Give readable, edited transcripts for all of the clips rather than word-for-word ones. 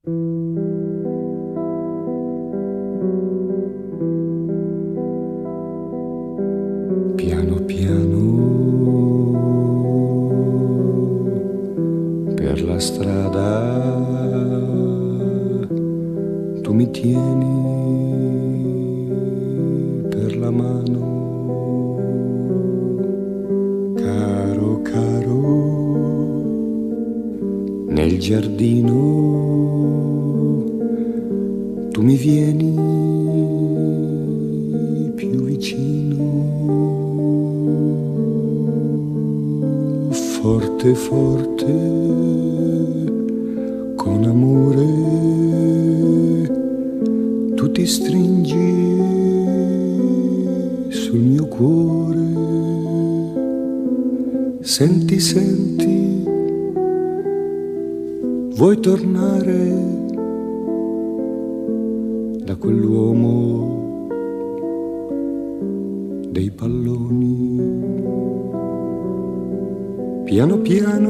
Piano piano per la strada tu mi tieni per la mano, caro caro, nel giardino tu mi vieni più vicino, forte forte, con amore tu ti stringi sul mio cuore. Senti, senti, vuoi tornare da quell'uomo dei palloni? Piano piano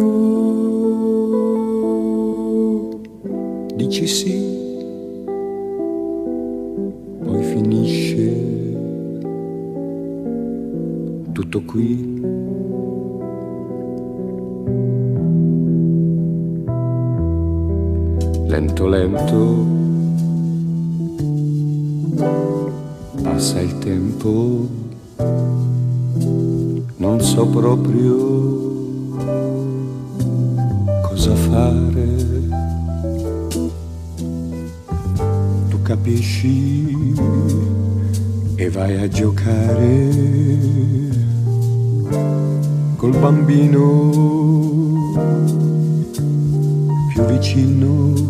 dici sì, poi finisce tutto qui. Lento lento passa il tempo, non so proprio cosa fare. Tu capisci e vai a giocare col bambino più vicino.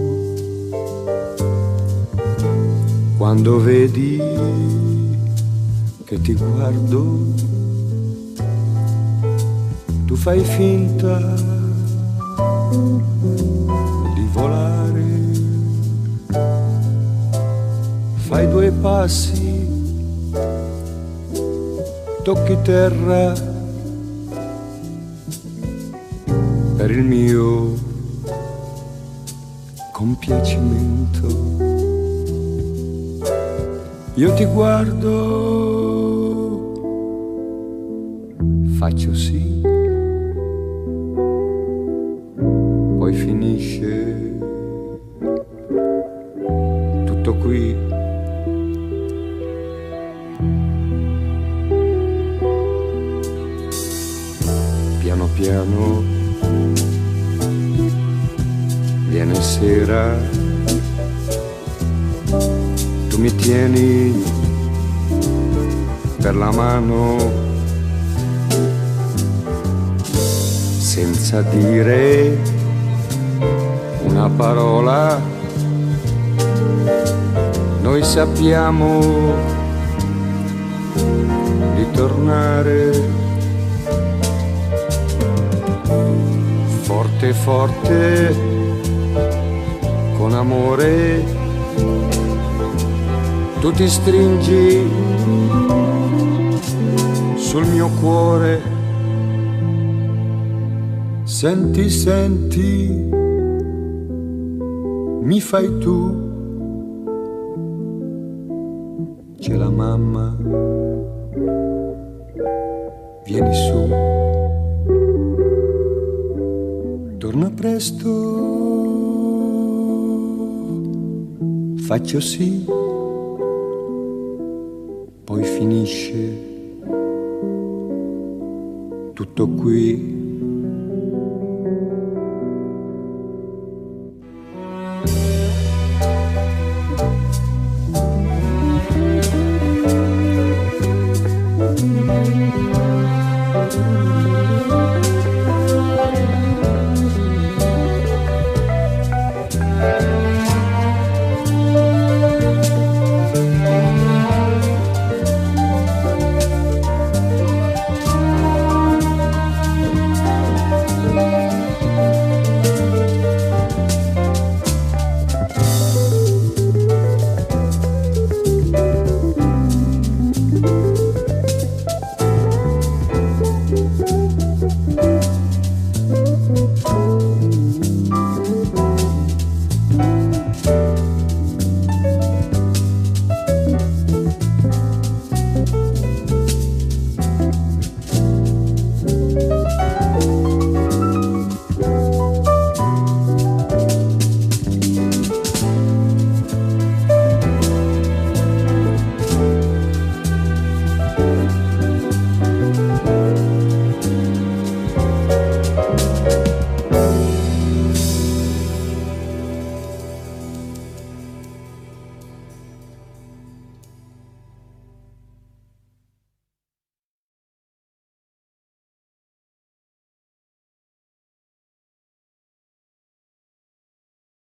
Quando vedi che ti guardo, tu fai finta di volare, fai due passi, tocchi terra per il mio compiacimento. Io ti guardo, faccio sì, poi finisce tutto qui. Piano piano viene sera, tu mi tieni per la mano senza dire una parola. Noi sappiamo di tornare forte forte, con amore. Tu ti stringi sul mio cuore. Senti, senti, mi fai tu. C'è la mamma, vieni su, torna presto, faccio sì, poi finisce tutto qui.